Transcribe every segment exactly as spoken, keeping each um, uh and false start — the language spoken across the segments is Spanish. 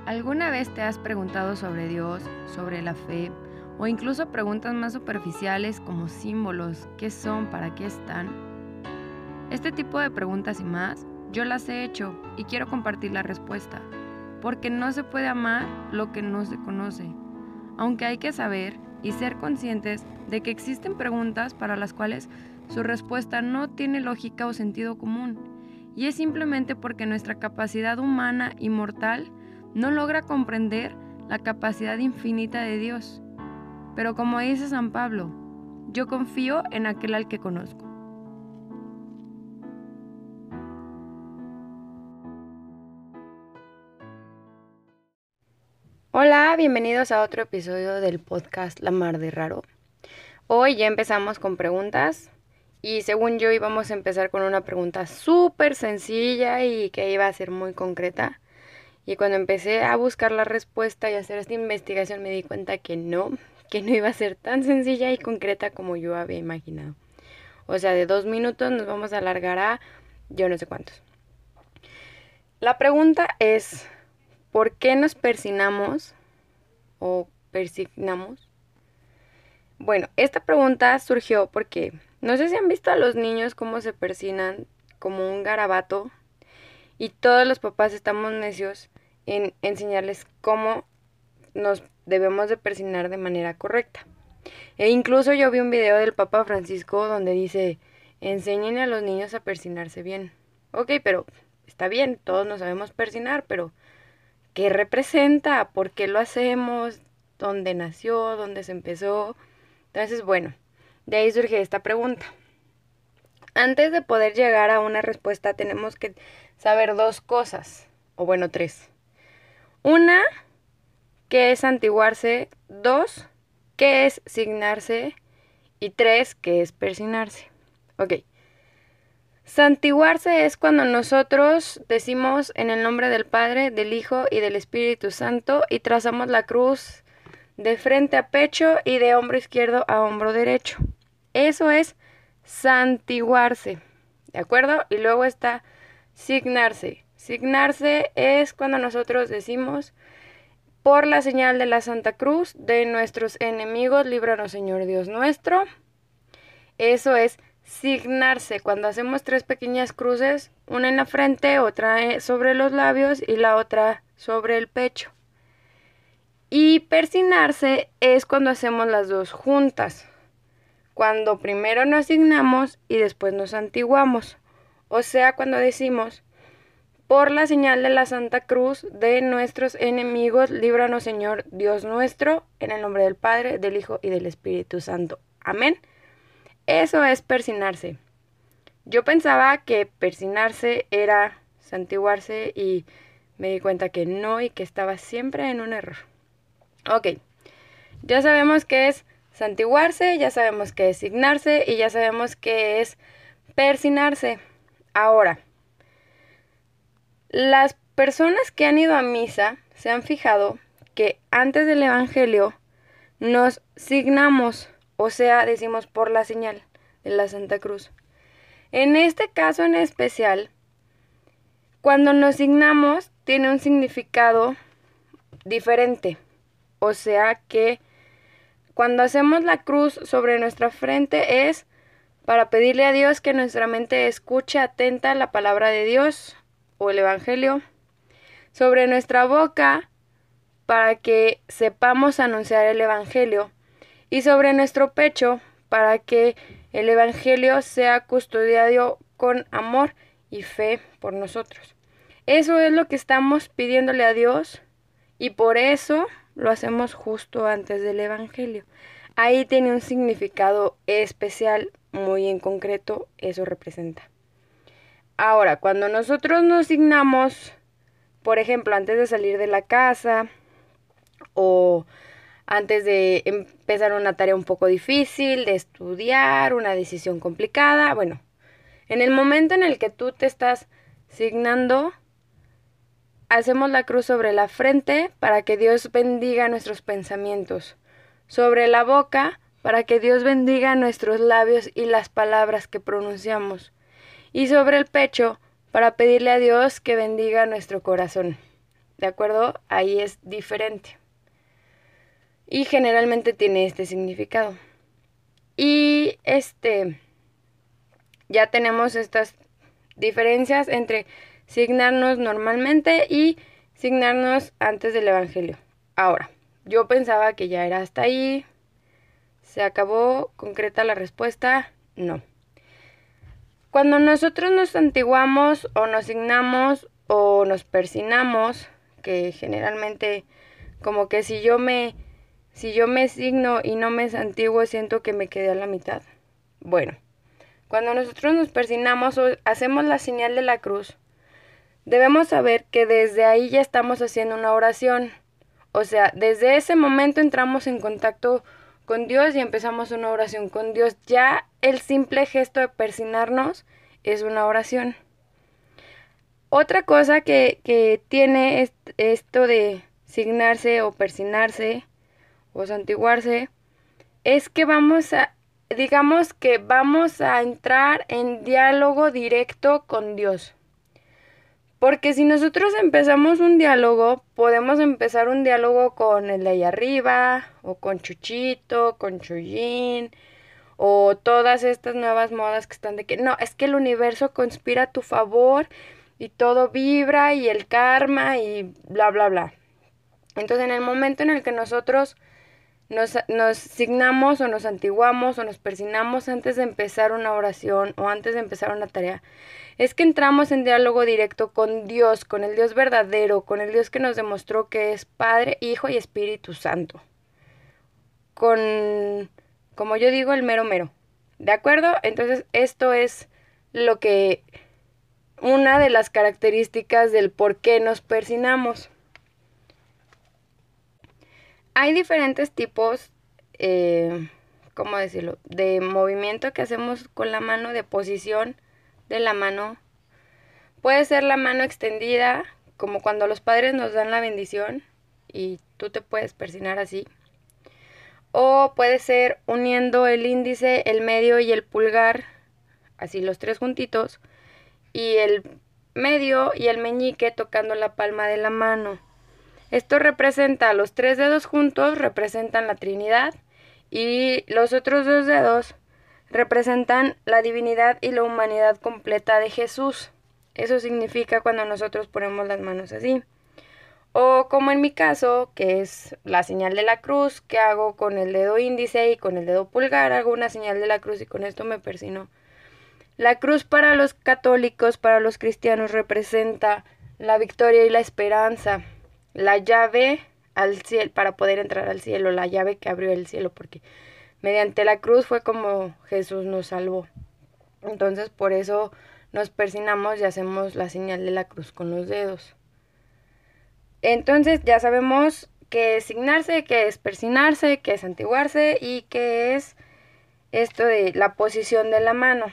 ¿Alguna vez te has preguntado sobre Dios, sobre la fe, o incluso preguntas más superficiales como símbolos, qué son, para qué están? Este tipo de preguntas y más, yo las he hecho y quiero compartir la respuesta, porque no se puede amar lo que no se conoce, aunque hay que saber y ser conscientes de que existen preguntas para las cuales su respuesta no tiene lógica o sentido común, y es simplemente porque nuestra capacidad humana y mortal no logra comprender la capacidad infinita de Dios. Pero como dice San Pablo, yo confío en aquel al que conozco. Hola, bienvenidos a otro episodio del podcast La Mar de Raro. Hoy ya empezamos con preguntas y según yo íbamos a empezar con una pregunta súper sencilla y que iba a ser muy concreta. Y cuando empecé a buscar la respuesta y a hacer esta investigación me di cuenta que no, que no iba a ser tan sencilla y concreta como yo había imaginado. O sea, de dos minutos nos vamos a alargar a yo no sé cuántos. La pregunta es, ¿por qué nos persignamos o persignamos? Bueno, esta pregunta surgió porque no sé si han visto a los niños cómo se persignan como un garabato y todos los papás estamos necios en enseñarles cómo nos debemos de persignar de manera correcta. E incluso yo vi un video del Papa Francisco donde dice, enseñen a los niños a persignarse bien. Ok, pero está bien, todos nos sabemos persignar, pero ¿qué representa? ¿Por qué lo hacemos? ¿Dónde nació? ¿Dónde se empezó? Entonces, bueno, de ahí surge esta pregunta. Antes de poder llegar a una respuesta tenemos que saber dos cosas, o bueno, tres. Una, ¿qué es santiguarse? Dos, ¿qué es signarse? Y tres, ¿qué es persignarse? Ok. Santiguarse es cuando nosotros decimos en el nombre del Padre, del Hijo y del Espíritu Santo y trazamos la cruz de frente a pecho y de hombro izquierdo a hombro derecho. Eso es santiguarse, ¿de acuerdo? Y luego está signarse. Signarse es cuando nosotros decimos, por la señal de la Santa Cruz de nuestros enemigos, líbranos Señor Dios nuestro. Eso es signarse, cuando hacemos tres pequeñas cruces, una en la frente, otra sobre los labios y la otra sobre el pecho. Y persignarse es cuando hacemos las dos juntas, cuando primero nos signamos y después nos santiguamos, o sea, cuando decimos, por la señal de la Santa Cruz de nuestros enemigos, líbranos Señor Dios nuestro, en el nombre del Padre, del Hijo y del Espíritu Santo. Amén. Eso es persignarse. Yo pensaba que persignarse era santiguarse y me di cuenta que no y que estaba siempre en un error. Ok, ya sabemos qué es santiguarse, ya sabemos qué es signarse y ya sabemos qué es persignarse. Ahora, las personas que han ido a misa se han fijado que antes del Evangelio nos signamos, o sea, decimos por la señal de la Santa Cruz. En este caso en especial, cuando nos signamos tiene un significado diferente. O sea que cuando hacemos la cruz sobre nuestra frente es para pedirle a Dios que nuestra mente escuche atenta la palabra de Dios o el Evangelio. Sobre nuestra boca para que sepamos anunciar el Evangelio. Y sobre nuestro pecho para que el Evangelio sea custodiado con amor y fe por nosotros. Eso es lo que estamos pidiéndole a Dios y por eso lo hacemos justo antes del Evangelio. Ahí tiene un significado especial, muy en concreto, eso representa. Ahora, cuando nosotros nos signamos, por ejemplo, antes de salir de la casa o antes de empezar una tarea un poco difícil, de estudiar, una decisión complicada, bueno, en el momento en el que tú te estás signando, hacemos la cruz sobre la frente para que Dios bendiga nuestros pensamientos, sobre la boca para que Dios bendiga nuestros labios y las palabras que pronunciamos, y sobre el pecho para pedirle a Dios que bendiga nuestro corazón. ¿de acuerdo? Ahí es diferente. Y generalmente tiene este significado. Y este, ya tenemos estas diferencias entre signarnos normalmente y signarnos antes del Evangelio. Ahora, yo pensaba que ya era hasta ahí. ¿Se acabó? ¿Concreta la respuesta? No. Cuando nosotros nos santiguamos o nos signamos o nos persignamos, que generalmente como que si yo me si yo me signo y no me santiguo siento que me quedé a la mitad. Bueno, cuando nosotros nos persignamos o hacemos la señal de la cruz, debemos saber que desde ahí ya estamos haciendo una oración. O sea, desde ese momento entramos en contacto con Dios y empezamos una oración con Dios. Ya el simple gesto de persignarnos es una oración. Otra cosa que, que tiene est esto de signarse o persignarse o santiguarse es que vamos a, digamos que vamos a entrar en diálogo directo con Dios. Porque si nosotros empezamos un diálogo, podemos empezar un diálogo con el de ahí arriba, o con Chuchito, con Chuyín, o todas estas nuevas modas que están de que no, es que el universo conspira a tu favor y todo vibra y el karma y bla, bla, bla. Entonces, en el momento en el que nosotros nos, nos signamos o nos santiguamos o nos persignamos antes de empezar una oración o antes de empezar una tarea, es que entramos en diálogo directo con Dios, con el Dios verdadero, con el Dios que nos demostró que es Padre, Hijo y Espíritu Santo. Con, como yo digo, el mero mero. ¿De acuerdo? Entonces, esto es lo que, una de las características del por qué nos persignamos. Hay diferentes tipos, eh, ¿cómo decirlo?, de movimiento que hacemos con la mano, de posición de la mano. Puede ser la mano extendida, como cuando los padres nos dan la bendición y tú te puedes persignar así. O puede ser uniendo el índice, el medio y el pulgar, así los tres juntitos, y el medio y el meñique tocando la palma de la mano. Esto representa, los tres dedos juntos representan la Trinidad y los otros dos dedos representan la divinidad y la humanidad completa de Jesús. Eso significa cuando nosotros ponemos las manos así. O como en mi caso, que es la señal de la cruz, que hago con el dedo índice y con el dedo pulgar, hago una señal de la cruz y con esto me persigno. La cruz para los católicos, para los cristianos, representa la victoria y la esperanza, la llave al cielo, para poder entrar al cielo, la llave que abrió el cielo, porque mediante la cruz fue como Jesús nos salvó. Entonces por eso nos persignamos y hacemos la señal de la cruz con los dedos. Entonces ya sabemos qué es signarse, qué es persignarse, qué es santiguarse y qué es esto de la posición de la mano.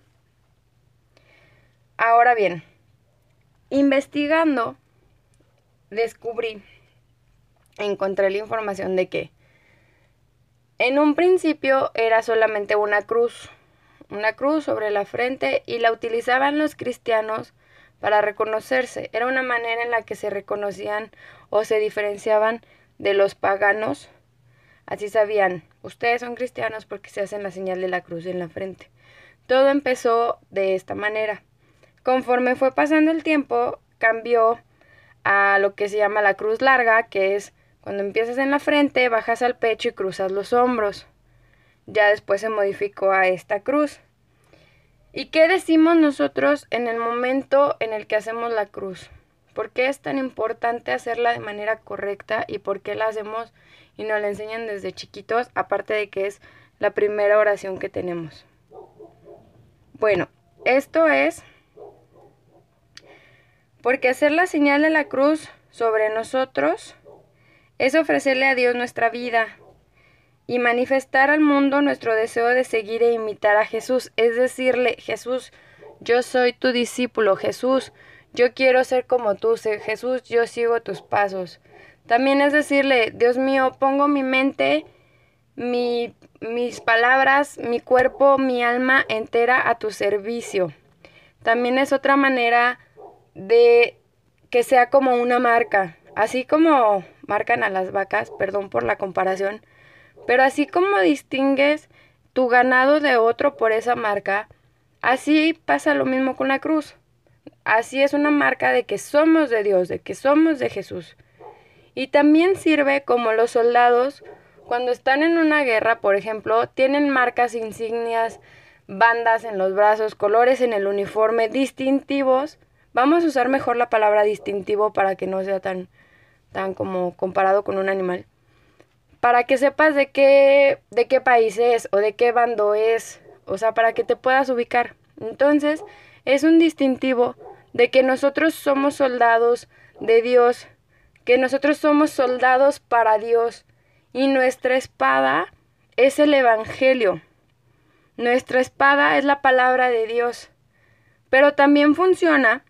Ahora bien, investigando, descubrí, encontré la información de que en un principio era solamente una cruz, una cruz sobre la frente y la utilizaban los cristianos para reconocerse. Era una manera en la que se reconocían o se diferenciaban de los paganos. Así sabían, ustedes son cristianos porque se hacen la señal de la cruz en la frente. Todo empezó de esta manera. Conforme fue pasando el tiempo, cambió a lo que se llama la cruz larga, que es cuando empiezas en la frente, bajas al pecho y cruzas los hombros. Ya después se modificó a esta cruz. ¿Y qué decimos nosotros en el momento en el que hacemos la cruz? ¿Por qué es tan importante hacerla de manera correcta y por qué la hacemos y nos la enseñan desde chiquitos, aparte de que es la primera oración que tenemos? Bueno, esto es porque hacer la señal de la cruz sobre nosotros es ofrecerle a Dios nuestra vida y manifestar al mundo nuestro deseo de seguir e imitar a Jesús. Es decirle, Jesús, yo soy tu discípulo. Jesús, yo quiero ser como tú. Jesús, yo sigo tus pasos. También es decirle, Dios mío, pongo mi mente, mi, mis palabras, mi cuerpo, mi alma entera a tu servicio. También es otra manera de que sea como una marca, así como marcan a las vacas, perdón por la comparación, pero así como distingues tu ganado de otro por esa marca, así pasa lo mismo con la cruz. Así es una marca de que somos de Dios, de que somos de Jesús. Y también sirve como los soldados, cuando están en una guerra, por ejemplo, tienen marcas, insignias, bandas en los brazos, colores en el uniforme, distintivos. Vamos a usar mejor la palabra distintivo para que no sea tan, tan como comparado con un animal. Para que sepas de qué, de qué país es o de qué bando es, o sea, para que te puedas ubicar. Entonces, es un distintivo de que nosotros somos soldados de Dios, que nosotros somos soldados para Dios y nuestra espada es el Evangelio. Nuestra espada es la palabra de Dios, pero también funciona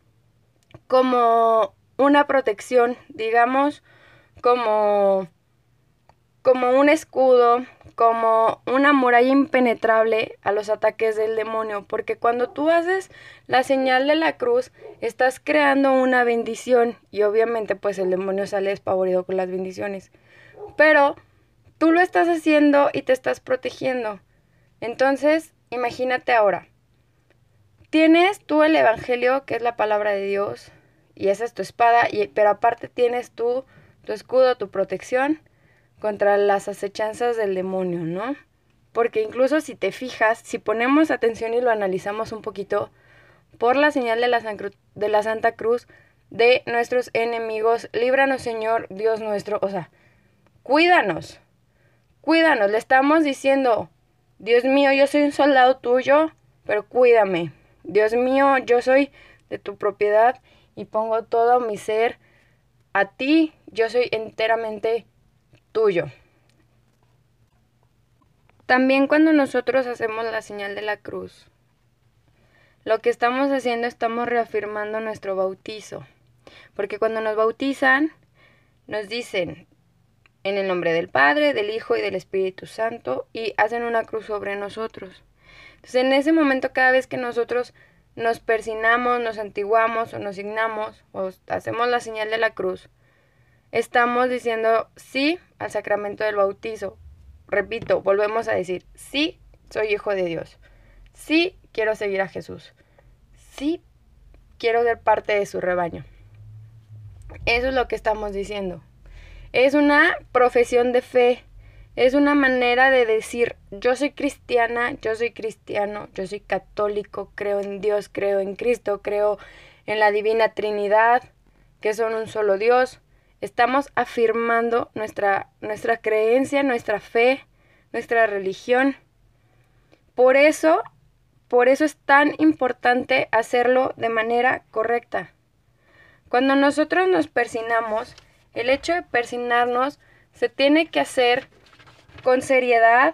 como una protección, digamos, como, como un escudo, como una muralla impenetrable a los ataques del demonio, porque cuando tú haces la señal de la cruz, estás creando una bendición y obviamente pues el demonio sale despavorido con las bendiciones, pero tú lo estás haciendo y te estás protegiendo. Entonces, imagínate ahora, tienes tú el Evangelio, que es la palabra de Dios, y esa es tu espada, y, pero aparte tienes tú tu escudo, tu protección contra las acechanzas del demonio, ¿no? Porque incluso si te fijas, si ponemos atención y lo analizamos un poquito, por la señal de la, San, de la Santa Cruz, de nuestros enemigos, líbranos Señor, Dios nuestro, o sea, cuídanos, cuídanos, le estamos diciendo, Dios mío, yo soy un soldado tuyo, pero cuídame, Dios mío, yo soy de tu propiedad y pongo todo mi ser a ti, yo soy enteramente tuyo. También cuando nosotros hacemos la señal de la cruz, lo que estamos haciendo, estamos reafirmando nuestro bautizo. Porque cuando nos bautizan, nos dicen en el nombre del Padre, del Hijo y del Espíritu Santo, y hacen una cruz sobre nosotros. Entonces, en ese momento, cada vez que nosotros nos persinamos, nos antiguamos o nos signamos o hacemos la señal de la cruz, estamos diciendo sí al sacramento del bautizo. Repito, volvemos a decir, sí, soy hijo de Dios. Sí, quiero seguir a Jesús. Sí, quiero ser parte de su rebaño. Eso es lo que estamos diciendo. Es una profesión de fe. Es una manera de decir, yo soy cristiana, yo soy cristiano, yo soy católico, creo en Dios, creo en Cristo, creo en la Divina Trinidad, que son un solo Dios. Estamos afirmando nuestra, nuestra creencia, nuestra fe, nuestra religión. Por eso, por eso es tan importante hacerlo de manera correcta. Cuando nosotros nos persinamos, el hecho de persinarnos se tiene que hacer con seriedad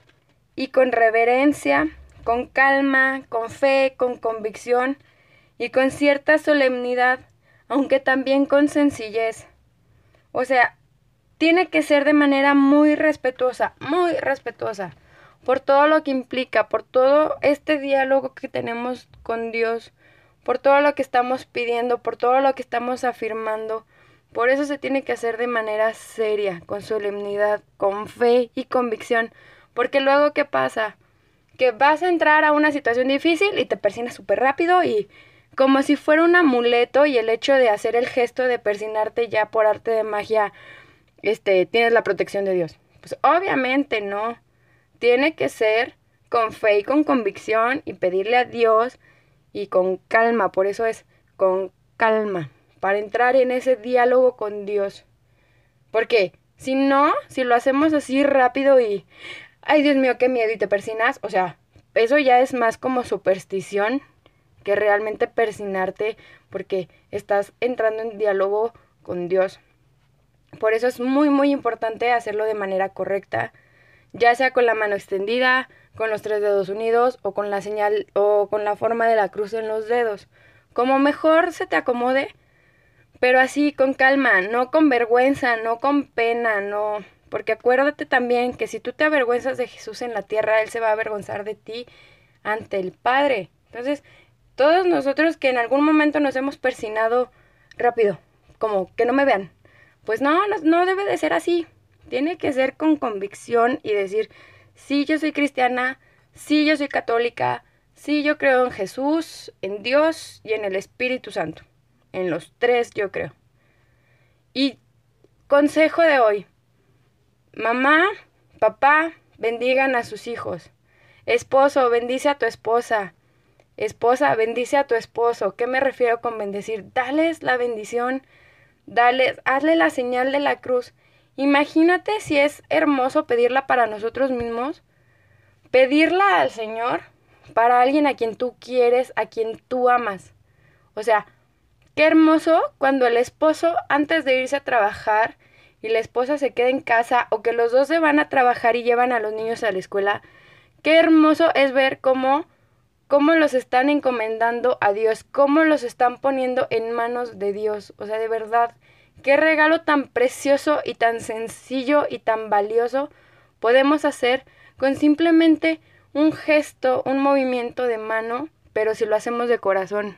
y con reverencia, con calma, con fe, con convicción y con cierta solemnidad, aunque también con sencillez. O sea, tiene que ser de manera muy respetuosa, muy respetuosa, por todo lo que implica, por todo este diálogo que tenemos con Dios, por todo lo que estamos pidiendo, por todo lo que estamos afirmando. Por eso se tiene que hacer de manera seria, con solemnidad, con fe y convicción. Porque luego, ¿qué pasa? Que vas a entrar a una situación difícil y te persinas súper rápido y como si fuera un amuleto, y el hecho de hacer el gesto de persinarte ya por arte de magia, este, tienes la protección de Dios. Pues obviamente no. Tiene que ser con fe y con convicción y pedirle a Dios y con calma. Por eso es con calma, para entrar en ese diálogo con Dios. Porque si no, si lo hacemos así rápido y, ay Dios mío, qué miedo, y te persinas, o sea, eso ya es más como superstición que realmente persinarte, porque estás entrando en diálogo con Dios. Por eso es muy muy importante hacerlo de manera correcta, ya sea con la mano extendida, con los tres dedos unidos o con la señal o con la forma de la cruz en los dedos, como mejor se te acomode, pero así con calma, no con vergüenza, no con pena, no, porque acuérdate también que si tú te avergüenzas de Jesús en la tierra, Él se va a avergonzar de ti ante el Padre. Entonces, todos nosotros que en algún momento nos hemos persinado rápido, como que no me vean. Pues no, no, no debe de ser así. Tiene que ser con convicción y decir, sí, yo soy cristiana, sí, yo soy católica, sí, yo creo en Jesús, en Dios y en el Espíritu Santo. En los tres yo creo. Y consejo de hoy, mamá, papá, bendigan a sus hijos. Esposo, bendice a tu esposa. Esposa, bendice a tu esposo. ¿Qué me refiero con bendecir? Dales la bendición, dales, hazle la señal de la cruz. Imagínate si es hermoso pedirla para nosotros mismos, pedirla al Señor para alguien a quien tú quieres, a quien tú amas. O sea, qué hermoso cuando el esposo, antes de irse a trabajar y la esposa se queda en casa, o que los dos se van a trabajar y llevan a los niños a la escuela, qué hermoso es ver cómo, cómo los están encomendando a Dios, cómo los están poniendo en manos de Dios. O sea, de verdad, qué regalo tan precioso y tan sencillo y tan valioso podemos hacer con simplemente un gesto, un movimiento de mano, pero si lo hacemos de corazón.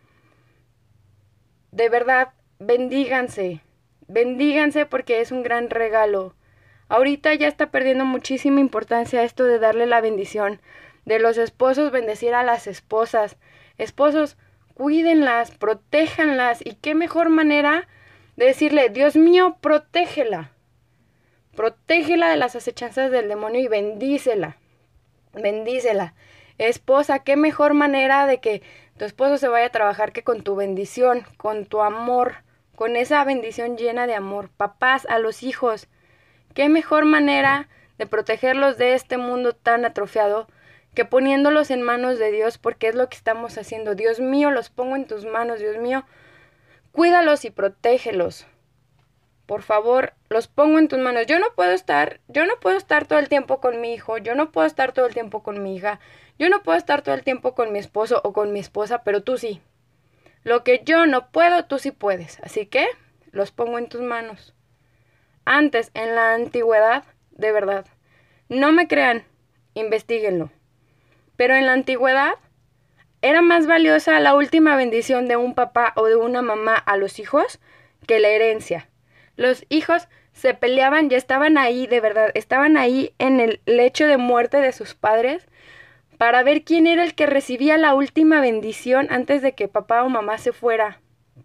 De verdad, bendíganse, bendíganse porque es un gran regalo. Ahorita ya está perdiendo muchísima importancia esto de darle la bendición, de los esposos bendecir a las esposas. Esposos, cuídenlas, protéjanlas, y qué mejor manera de decirle, Dios mío, protégela. Protégela de las acechanzas del demonio y bendícela. Bendícela. Esposa, qué mejor manera de que tu esposo se vaya a trabajar que con tu bendición, con tu amor, con esa bendición llena de amor. Papás, a los hijos, qué mejor manera de protegerlos de este mundo tan atrofiado que poniéndolos en manos de Dios, porque es lo que estamos haciendo. Dios mío, los pongo en tus manos, Dios mío, cuídalos y protégelos. Por favor, los pongo en tus manos. Yo no puedo estar, yo no puedo estar todo el tiempo con mi hijo, yo no puedo estar todo el tiempo con mi hija, yo no puedo estar todo el tiempo con mi esposo o con mi esposa, pero tú sí. Lo que yo no puedo, tú sí puedes. Así que los pongo en tus manos. Antes, en la antigüedad, de verdad, no me crean, investíguenlo. Pero en la antigüedad era más valiosa la última bendición de un papá o de una mamá a los hijos que la herencia. Los hijos se peleaban y estaban ahí, de verdad, estaban ahí en el lecho de muerte de sus padres para ver quién era el que recibía la última bendición antes de que papá o mamá se fuera.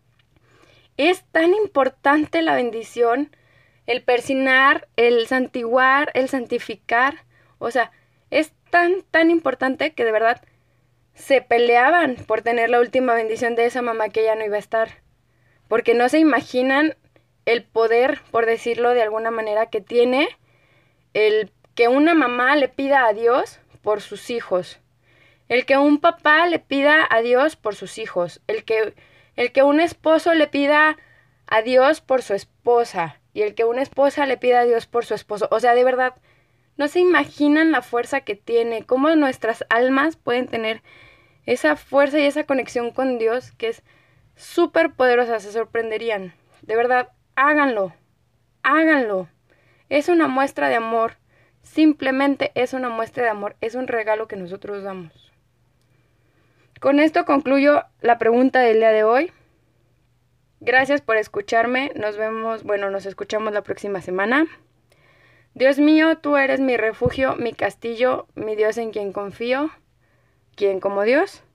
Es tan importante la bendición, el persignar, el santiguar, el santificar. O sea, es tan, tan importante que de verdad se peleaban por tener la última bendición de esa mamá que ya no iba a estar. Porque no se imaginan el poder, por decirlo de alguna manera, que tiene el que una mamá le pida a Dios por sus hijos. El que un papá le pida a Dios por sus hijos. El que, el que un esposo le pida a Dios por su esposa. Y el que una esposa le pida a Dios por su esposo. O sea, de verdad, no se imaginan la fuerza que tiene. Cómo nuestras almas pueden tener esa fuerza y esa conexión con Dios que es súper poderosa. Se sorprenderían. De verdad, háganlo. Háganlo. Es una muestra de amor. Simplemente es una muestra de amor. Es un regalo que nosotros damos. Con esto concluyo la pregunta del día de hoy. Gracias por escucharme. Nos vemos, bueno, nos escuchamos la próxima semana. Dios mío, tú eres mi refugio, mi castillo, mi Dios en quien confío. ¿Quién como Dios?